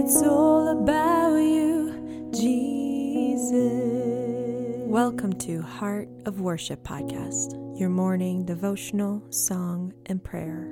It's all about you, Jesus. Welcome to Heart of Worship Podcast, your morning devotional, song, and prayer.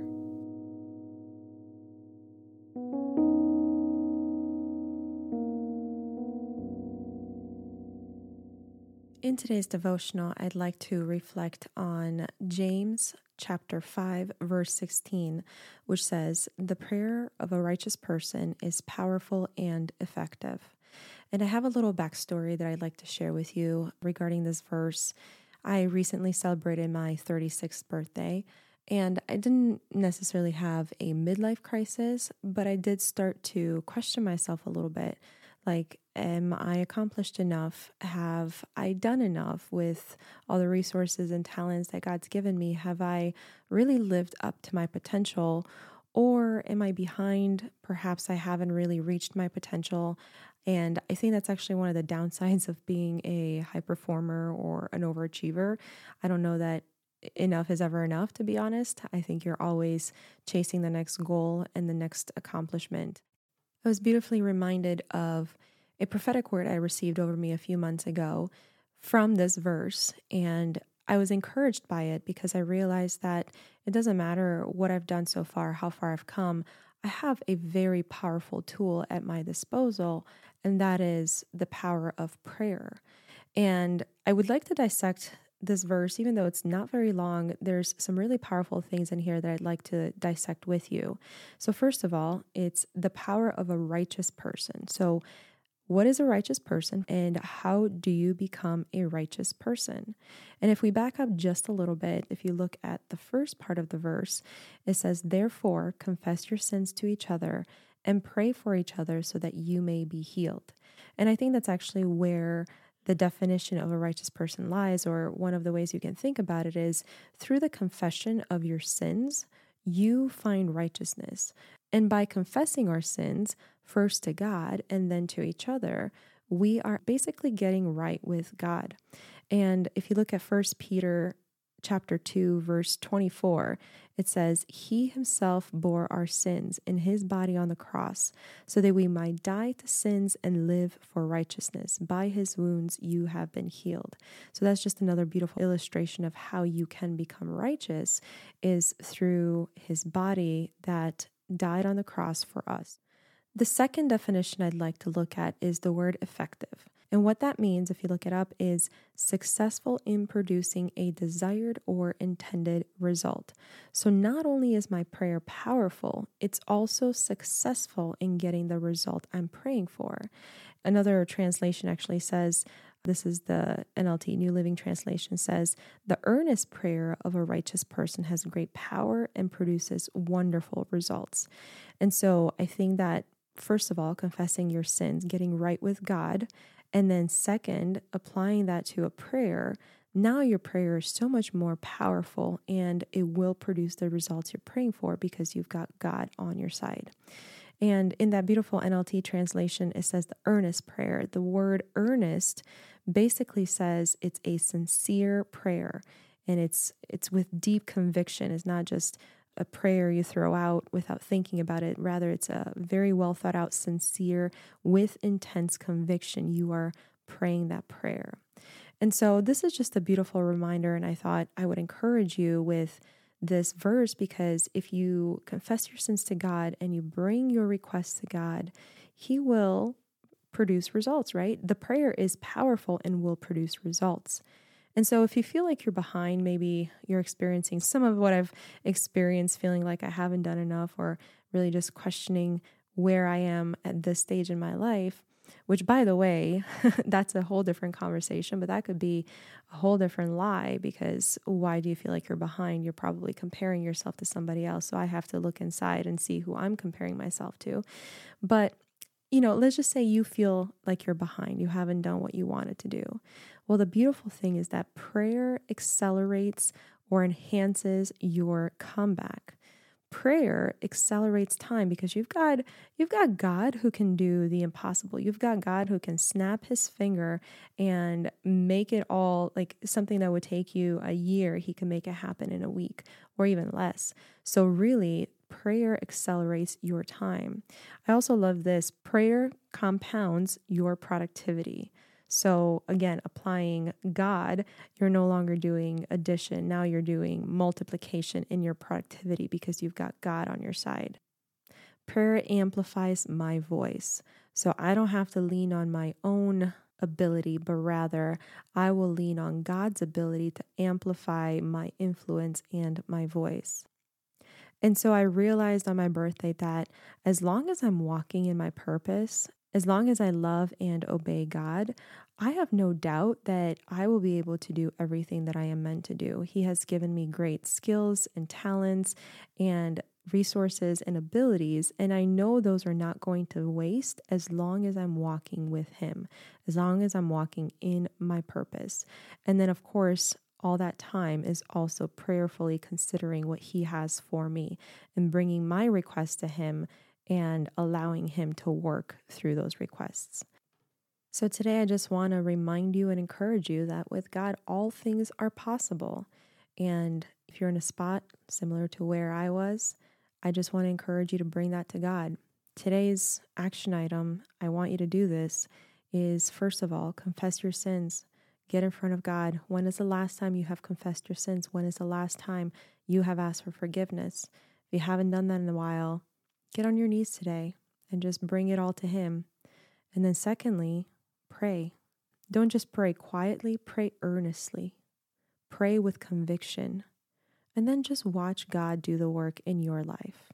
In today's devotional, I'd like to reflect on James chapter 5, verse 16, which says, "The prayer of a righteous person is powerful and effective." And I have a little backstory that I'd like to share with you regarding this verse. I recently celebrated my 36th birthday, and I didn't necessarily have a midlife crisis, but I did start to question myself a little bit. Like, am I accomplished enough? Have I done enough with all the resources and talents that God's given me? Have I really lived up to my potential? Or am I behind? Perhaps I haven't really reached my potential. And I think that's actually one of the downsides of being a high performer or an overachiever. I don't know that enough is ever enough, to be honest. I think you're always chasing the next goal and the next accomplishment. I was beautifully reminded of a prophetic word I received over me a few months ago from this verse, and I was encouraged by it because I realized that it doesn't matter what I've done so far, how far I've come. I have a very powerful tool at my disposal, and that is the power of prayer. And I would like to dissect this verse, even though it's not very long. There's some really powerful things in here that I'd like to dissect with you. So first of all, it's the power of a righteous person. So what is a righteous person, and how do you become a righteous person? And if we back up just a little bit, if you look at the first part of the verse, it says, "Therefore, confess your sins to each other and pray for each other so that you may be healed." And I think that's actually where the definition of a righteous person lies, or one of the ways you can think about it is through the confession of your sins, you find righteousness. And by confessing our sins, first to God and then to each other, we are basically getting right with God. And if you look at 1 Peter chapter 2, verse 24, it says, "He himself bore our sins in his body on the cross, so that we might die to sins and live for righteousness. By his wounds you have been healed." So that's just another beautiful illustration of how you can become righteous, is through his body that died on the cross for us. The second definition I'd like to look at is the word effective. And what that means, if you look it up, is successful in producing a desired or intended result. So not only is my prayer powerful, it's also successful in getting the result I'm praying for. Another translation actually says, this is the NLT, New Living Translation, says, "The earnest prayer of a righteous person has great power and produces wonderful results." And so I think that, first of all, confessing your sins, getting right with God, and then second, applying that to a prayer, now your prayer is so much more powerful and it will produce the results you're praying for because you've got God on your side. And in that beautiful NLT translation, it says the earnest prayer. The word earnest basically says it's a sincere prayer, and it's with deep conviction. It's not just a prayer you throw out without thinking about it. Rather, it's a very well thought out, sincere, with intense conviction. You are praying that prayer. And so this is just a beautiful reminder, and I thought I would encourage you with this verse, because if you confess your sins to God and you bring your requests to God, He will produce results, right? The prayer is powerful and will produce results. And so if you feel like you're behind, maybe you're experiencing some of what I've experienced, feeling like I haven't done enough, or really just questioning where I am at this stage in my life, which, by the way, that's a whole different conversation, but that could be a whole different lie, because why do you feel like you're behind? You're probably comparing yourself to somebody else. So I have to look inside and see who I'm comparing myself to. But let's just say you feel like you're behind. You haven't done what you wanted to do. Well, the beautiful thing is that prayer accelerates or enhances your comeback. Prayer accelerates time because you've got God who can do the impossible. You've got God who can snap his finger and make it all, like something that would take you a year. He can make it happen in a week or even less. So really, prayer accelerates your time. I also love this. Prayer compounds your productivity. So again, applying God, you're no longer doing addition. Now you're doing multiplication in your productivity because you've got God on your side. Prayer amplifies my voice. So I don't have to lean on my own ability, but rather I will lean on God's ability to amplify my influence and my voice. And so I realized on my birthday that as long as I'm walking in my purpose, as long as I love and obey God, I have no doubt that I will be able to do everything that I am meant to do. He has given me great skills and talents and resources and abilities, and I know those are not going to waste as long as I'm walking with Him, as long as I'm walking in my purpose. And then, of course, all that time is also prayerfully considering what He has for me and bringing my requests to Him and allowing Him to work through those requests. So today I just want to remind you and encourage you that with God, all things are possible. And if you're in a spot similar to where I was, I just want to encourage you to bring that to God. Today's action item, I want you to do this, is first of all, confess your sins. Get in front of God. When is the last time you have confessed your sins? When is the last time you have asked for forgiveness? If you haven't done that in a while, get on your knees today and just bring it all to Him. And then secondly, pray. Don't just pray quietly, pray earnestly. Pray with conviction. And then just watch God do the work in your life.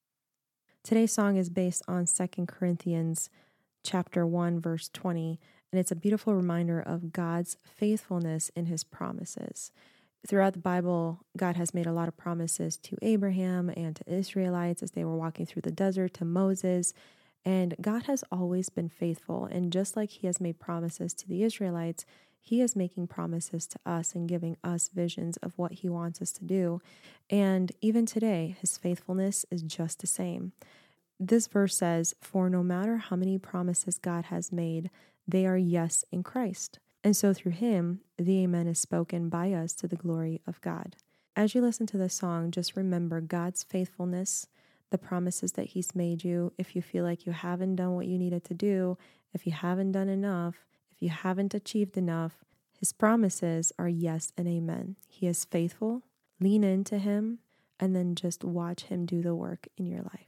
Today's song is based on 2 Corinthians chapter 1, verse 20, and it's a beautiful reminder of God's faithfulness in His promises. Throughout the Bible, God has made a lot of promises to Abraham and to Israelites as they were walking through the desert, to Moses, and God has always been faithful. And just like He has made promises to the Israelites, He is making promises to us and giving us visions of what He wants us to do. And even today, His faithfulness is just the same. This verse says, "For no matter how many promises God has made, they are yes in Christ. And so through Him, the Amen is spoken by us to the glory of God." As you listen to this song, just remember God's faithfulness, the promises that He's made you. If you feel like you haven't done what you needed to do, if you haven't done enough, if you haven't achieved enough, His promises are yes and amen. He is faithful. Lean into Him and then just watch Him do the work in your life.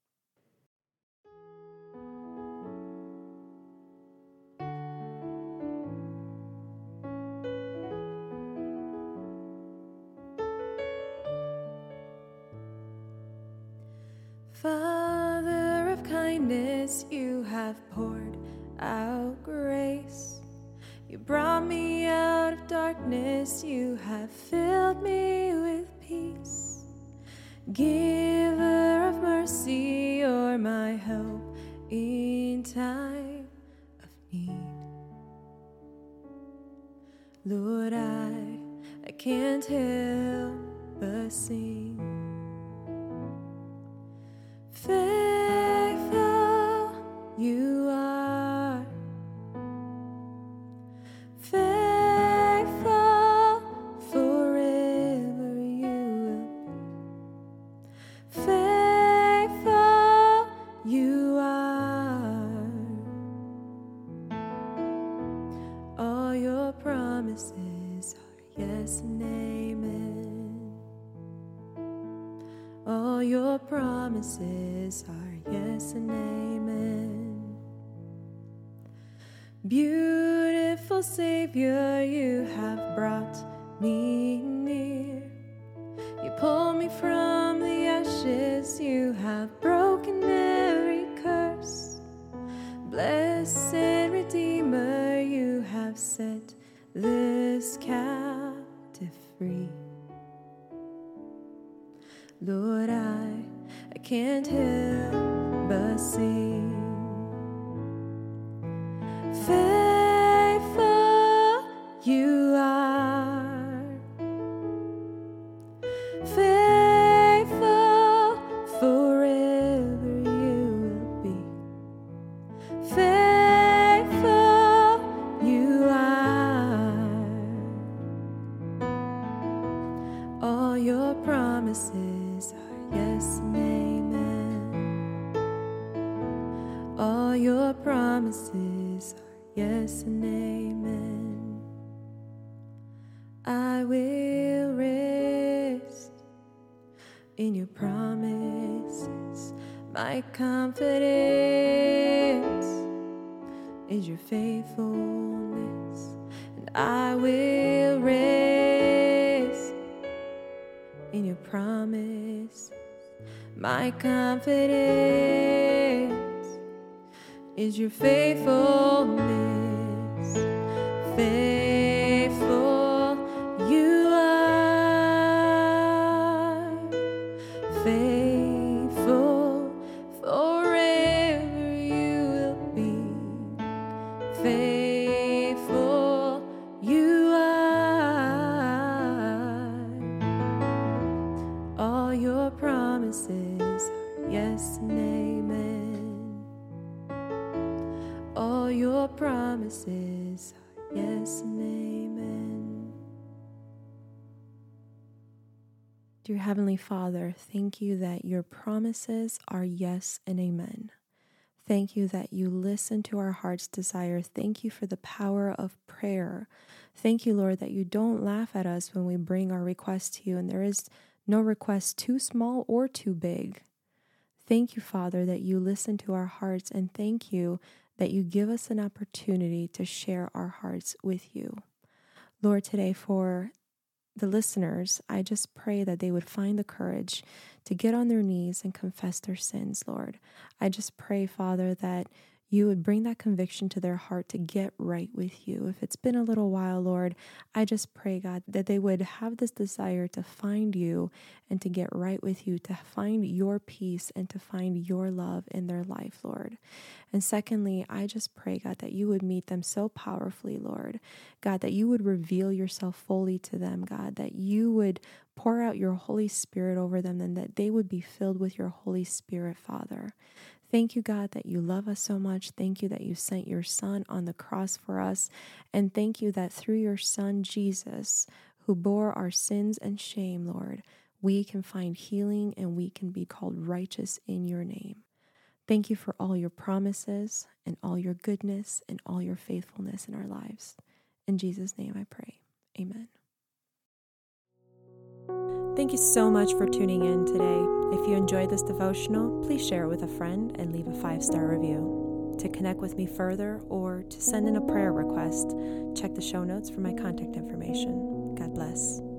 Father of kindness, you have poured out grace. You brought me out of darkness, you have filled me with peace. Giver of mercy, you're my help in time of need. Lord, I can't help but sing. Faithful you are, faithful forever you will be. Faithful you are, all your promises are yes and amen. All your promises are yes and amen. Beautiful Savior, you have brought me near. You pulled me from the ashes, you have broken every curse. Blessed Redeemer, you have set this captive free. Lord, I can't help but sing. Faithful you are, faithful forever you will be. Faithful you are, all your promises are yes and amen. All your promises are yes and amen. I will rest in your promises. My confidence is your faithfulness, and I will rest in your promise. My confidence is your faithfulness. Faithful you are, faithful forever you will be. Faithful you are. All your promises are yes and amen. All your promises are yes and amen. Dear Heavenly Father, thank you that your promises are yes and amen. Thank you that you listen to our heart's desire. Thank you for the power of prayer. Thank you, Lord, that you don't laugh at us when we bring our requests to you, and there is no request too small or too big. Thank you, Father, that you listen to our hearts, and thank you that you give us an opportunity to share our hearts with you. Lord, today for the listeners, I just pray that they would find the courage to get on their knees and confess their sins, Lord. I just pray, Father, that you would bring that conviction to their heart to get right with you. If it's been a little while, Lord, I just pray, God, that they would have this desire to find you and to get right with you, to find your peace and to find your love in their life, Lord. And secondly, I just pray, God, that you would meet them so powerfully, Lord. God, that you would reveal yourself fully to them, God, that you would pour out your Holy Spirit over them and that they would be filled with your Holy Spirit, Father. Thank you, God, that you love us so much. Thank you that you sent your Son on the cross for us. And thank you that through your Son, Jesus, who bore our sins and shame, Lord, we can find healing and we can be called righteous in your name. Thank you for all your promises and all your goodness and all your faithfulness in our lives. In Jesus' name I pray. Amen. Thank you so much for tuning in today. If you enjoyed this devotional, please share it with a friend and leave a 5-star review. To connect with me further or to send in a prayer request, check the show notes for my contact information. God bless.